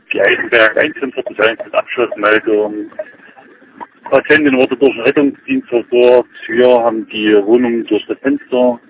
Die Eisenberg 145 mit Abschlussmeldung. Patientin wurde durch den Rettungsdienst versorgt. Wir haben die Wohnung durch das Fenster